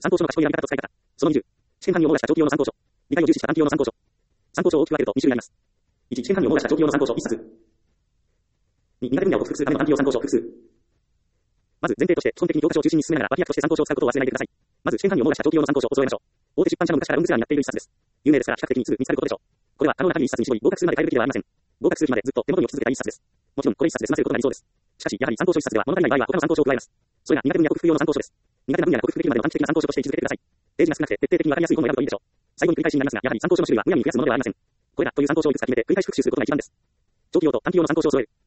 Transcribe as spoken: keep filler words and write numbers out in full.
参考書の賢い選び方と使い方。そのにじゅう。試験範囲を網羅した長期用の参考書。理解を重視した短期用の参考書。参考書を大きく分けるとに種類あります。いち、試験範囲を網羅した長期用の参考書いっさつ。に、苦手分野を克服するための短期用参考書複数。まず前提として基本的に教科書を中心に進めながら脇役として参考書を使うことを忘れないでください。まず試験範囲を網羅した長期用の参考書を揃えましょう。大手出版社の昔からロングセラーになっている一冊です。有名ですから比較的にすぐ見つかることでしょう。これは可能な限り一冊に絞り合格数まで変えるべきではありません。合格する日までずっと手元に置き続けたい一冊です。もちろんこれ一冊で済ませることが理想です。しかしやはり参考書一冊では物足りない場合は他の参考書を加えます。それが苦手分野克服用の参考書です。苦手な分野で克服できるまでの短期的な参考書として位置づけてください。ページが少なくて徹底的にわかりやすい本を選ぶといいでしょう。最後に繰り返しになりますが、やはり参考書の種類はむやみに増やすものではありません。これらという参考書をいくつか決めて繰り返し復習することが一番です。長期用と短期用の参考書を揃える。